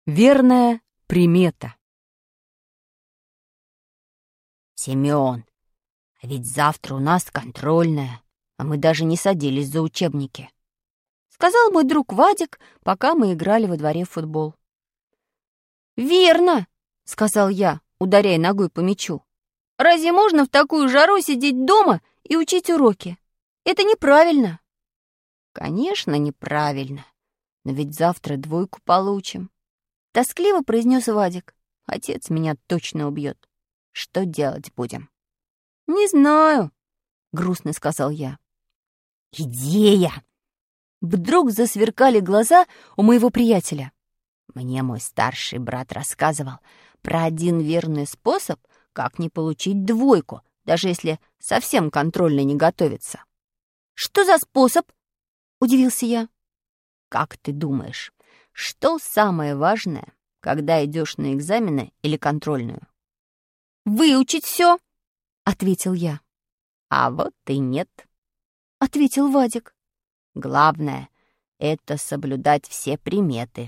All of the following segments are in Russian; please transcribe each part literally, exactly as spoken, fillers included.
Верная примета. «Семён, а ведь завтра у нас контрольная, а мы даже не садились за учебники», — сказал мой друг Вадик, пока мы играли во дворе в футбол. «Верно», — сказал я, ударяя ногой по мячу. «Разве можно в такую жару сидеть дома и учить уроки? Это неправильно». «Конечно, неправильно, но ведь завтра двойку получим», — тоскливо произнес Вадик. «Отец меня точно убьет. Что делать будем?» «Не знаю», — грустно сказал я. «Идея!» Вдруг засверкали глаза у моего приятеля. Мне мой старший брат рассказывал про один верный способ, как не получить двойку, даже если совсем контрольно не готовится. «Что за способ?» — удивился я. «Как ты думаешь, что самое важное, когда идешь на экзамены или контрольную?» «Выучить все», — ответил я. «А вот и нет», — ответил Вадик. «Главное — это соблюдать все приметы».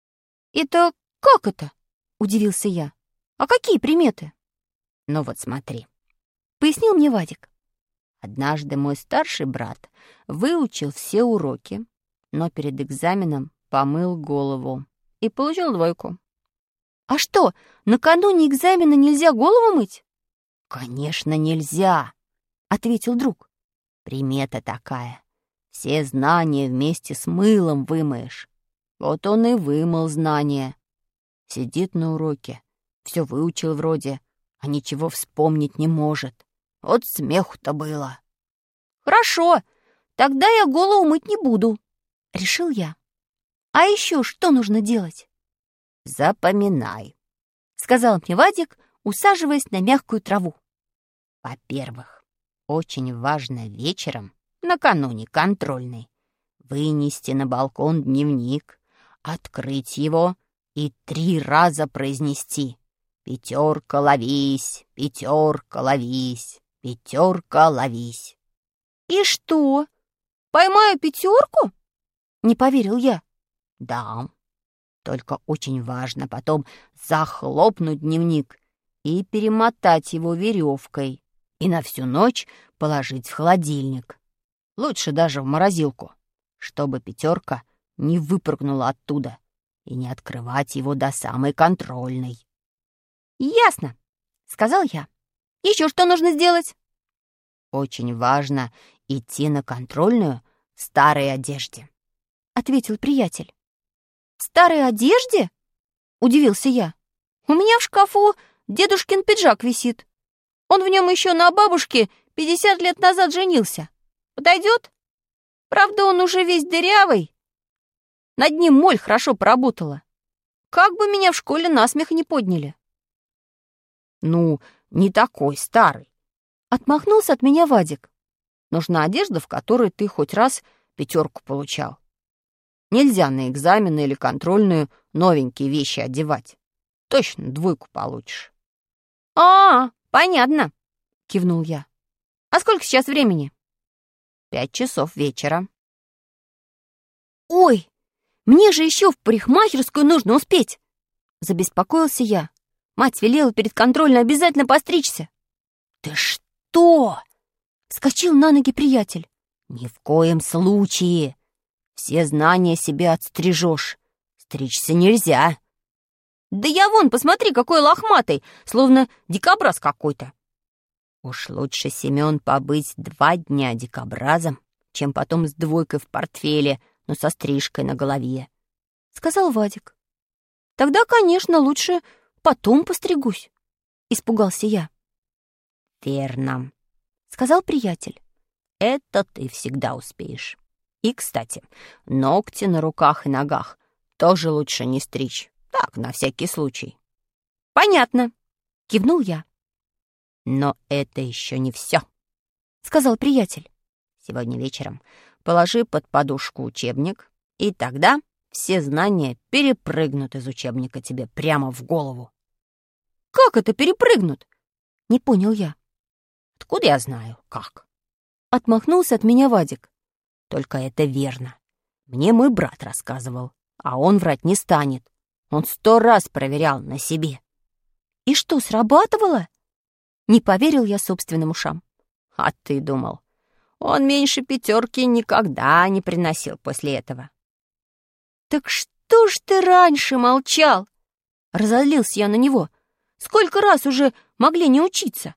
«Это как это?» — удивился я. «А какие приметы?» «Ну вот смотри», — пояснил мне Вадик. «Однажды мой старший брат выучил все уроки, но перед экзаменом помыл голову и получил двойку». «А что, накануне экзамена нельзя голову мыть?» «Конечно, нельзя», — ответил друг. «Примета такая. Все знания вместе с мылом вымоешь. Вот он и вымыл знания. Сидит на уроке, все выучил вроде, а ничего вспомнить не может. Вот смеху-то было». «Хорошо, тогда я голову мыть не буду», — решил я. «А еще что нужно делать?» «Запоминай», — сказал мне Вадик, усаживаясь на мягкую траву. «Во-первых, очень важно вечером, накануне контрольной, вынести на балкон дневник, открыть его и три раза произнести: «Пятерка, ловись! Пятерка, ловись! Пятерка, ловись!» «И что, поймаю пятерку?» — не поверил я. «Да, только очень важно потом захлопнуть дневник и перемотать его веревкой и на всю ночь положить в холодильник. Лучше даже в морозилку, чтобы пятерка не выпрыгнула оттуда, и не открывать его до самой контрольной». «Ясно», — сказал я. «Еще что нужно сделать?» «Очень важно идти на контрольную в старой одежде», — ответил приятель. «В старой одежде?» — удивился я. «У меня в шкафу дедушкин пиджак висит. Он в нем еще на бабушке пятьдесят лет назад женился. Подойдет? Правда, он уже весь дырявый. Над ним моль хорошо поработала. Как бы меня в школе насмех не подняли». «Ну, не такой старый», — отмахнулся от меня Вадик. «Нужна одежда, в которой ты хоть раз пятерку получал. Нельзя на экзамены или контрольную новенькие вещи одевать. Точно двойку получишь». «А, понятно», — кивнул я. «А сколько сейчас времени?» «Пять часов вечера». «Ой, мне же еще в парикмахерскую нужно успеть!» — забеспокоился я. Мать велела перед контрольной обязательно постричься. «Ты что?» — вскочил на ноги приятель. «Ни в коем случае. Все знания себе отстрижешь. Стричься нельзя». «Да я вон, посмотри, какой лохматый, словно дикобраз какой-то». «Уж лучше, Семен, побыть два дня дикобразом, чем потом с двойкой в портфеле, но со стрижкой на голове», — сказал Вадик. «Тогда, конечно, лучше потом постригусь», — испугался я. «Верно», — сказал приятель. «Это ты всегда успеешь. И, кстати, ногти на руках и ногах тоже лучше не стричь. Так, на всякий случай». «Понятно», — кивнул я. «Но это еще не все», — сказал приятель. «Сегодня вечером положи под подушку учебник, и тогда все знания перепрыгнут из учебника тебе прямо в голову». «Как это перепрыгнут?» — не понял я. «Откуда я знаю, как?» — отмахнулся от меня Вадик. «Только это верно. Мне мой брат рассказывал, а он врать не станет. Он сто раз проверял на себе. И что, срабатывало? Не поверил я собственным ушам. А ты думал, он меньше пятерки никогда не приносил после этого. Так что ж ты раньше молчал? Разозлился я на него. Сколько раз уже могли не учиться?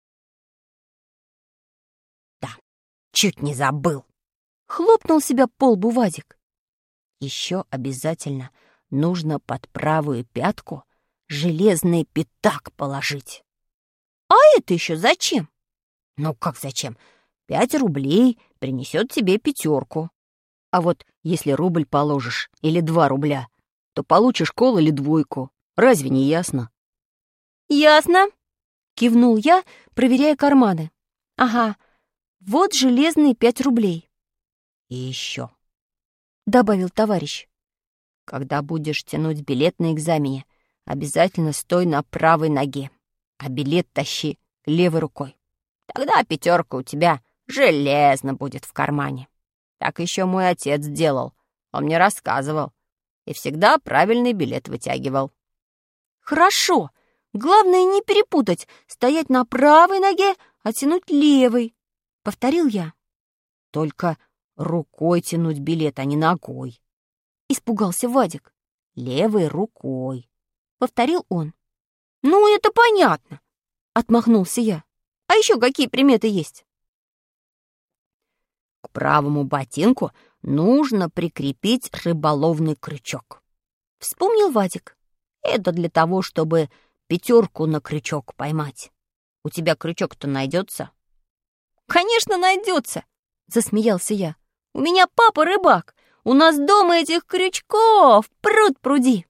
Да, чуть не забыл. Хлопнул себя по лбу Вадик. Еще обязательно нужно под правую пятку железный пятак положить. А это еще зачем? Ну как зачем? Пять рублей принесет тебе пятерку. А вот если рубль положишь или два рубля, то получишь кол или двойку. Разве не ясно? Ясно, кивнул я, проверяя карманы. Ага, вот железные пять рублей. И еще, добавил товарищ. Когда будешь тянуть билет на экзамене, обязательно стой на правой ноге, а билет тащи левой рукой. Тогда пятерка у тебя железно будет в кармане. Так еще мой отец делал, он мне рассказывал. И всегда правильный билет вытягивал. Хорошо, главное не перепутать, стоять на правой ноге, а тянуть левой, повторил я. Только рукой тянуть билет, а не ногой. Испугался Вадик. Левой рукой, повторил он. Ну, это понятно, отмахнулся я. А еще какие приметы есть? К правому ботинку нужно прикрепить рыболовный крючок. Вспомнил Вадик. Это для того, чтобы пятерку на крючок поймать. У тебя крючок-то найдется? Конечно, найдется, засмеялся я. У меня папа рыбак. У нас дома этих крючков пруд пруди.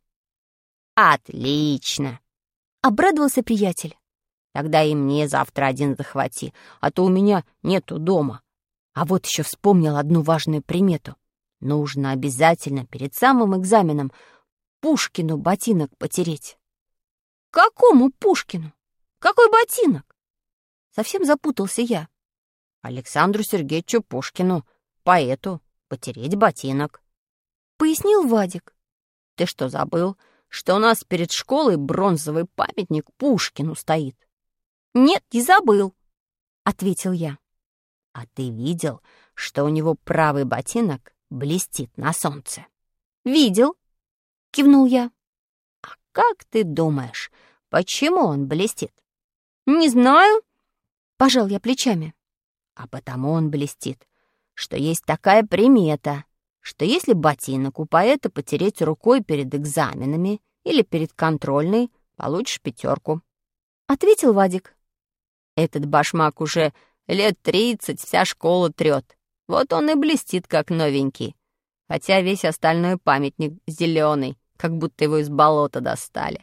Отлично, обрадовался приятель. Тогда и мне завтра один захвати, а то у меня нету дома. А вот еще вспомнил одну важную примету. Нужно обязательно перед самым экзаменом Пушкину ботинок потереть. Какому Пушкину? Какой ботинок? Совсем запутался я. Александру Сергеевичу Пушкину, поэту, потереть ботинок. Пояснил Вадик. Ты что, забыл, что у нас перед школой бронзовый памятник Пушкину стоит? Нет, не забыл, ответил я. А ты видел, что у него правый ботинок блестит на солнце? Видел, кивнул я. А как ты думаешь, почему он блестит? Не знаю, пожал я плечами. А потому он блестит, что есть такая примета, что если ботинок у поэта потереть рукой перед экзаменами или перед контрольной, получишь пятерку. Ответил Вадик. Этот башмак уже лет тридцать вся школа трет. Вот он и блестит, как новенький. Хотя весь остальной памятник зеленый, как будто его из болота достали.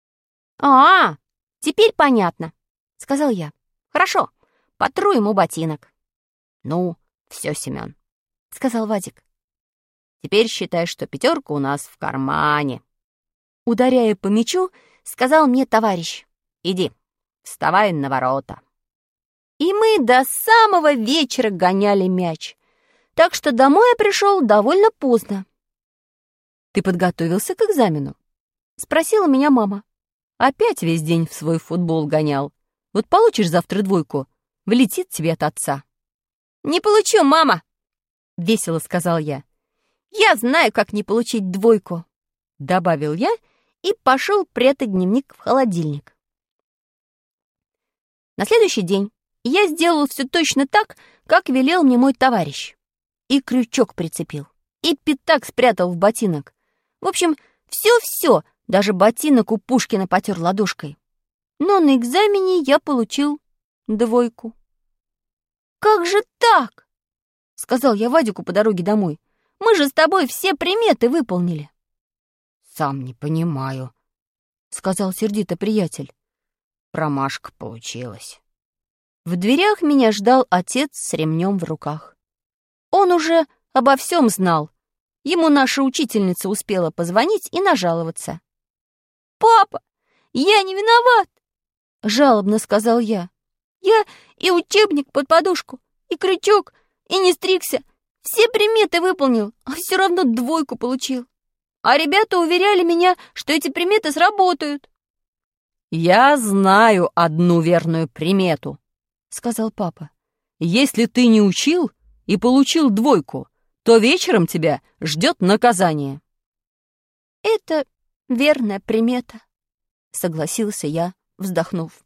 «А, теперь понятно», — сказал я. «Хорошо, потру ему ботинок». «Ну, все, Семен», — сказал Вадик. «Теперь считай, что пятерка у нас в кармане». Ударяя по мячу, сказал мне товарищ. «Иди, вставай на ворота». И мы до самого вечера гоняли мяч, так что домой я пришел довольно поздно. «Ты подготовился к экзамену?» — спросила меня мама. «Опять весь день в свой футбол гонял. Вот получишь завтра двойку, влетит тебе от отца». «Не получу, мама!» — весело сказал я. «Я знаю, как не получить двойку», — добавил я и пошел прятать дневник в холодильник. На следующий день я сделал все точно так, как велел мне мой товарищ. И крючок прицепил, и пятак спрятал в ботинок. В общем, все-все, даже ботинок у Пушкина потер ладошкой. Но на экзамене я получил двойку. «Как же так?» — сказал я Вадику по дороге домой. «Мы же с тобой все приметы выполнили». «Сам не понимаю», — сказал сердито приятель. «Промашка получилась». В дверях меня ждал отец с ремнем в руках. Он уже обо всем знал. Ему наша учительница успела позвонить и нажаловаться. «Папа, я не виноват!» — жалобно сказал я. «Я и учебник под подушку, и крючок, и не стригся. Все приметы выполнил, а все равно двойку получил. А ребята уверяли меня, что эти приметы сработают. «Я знаю одну верную примету», — сказал папа. «Если ты не учил и получил двойку, то вечером тебя ждет наказание». «Это верная примета», — согласился я, вздохнув.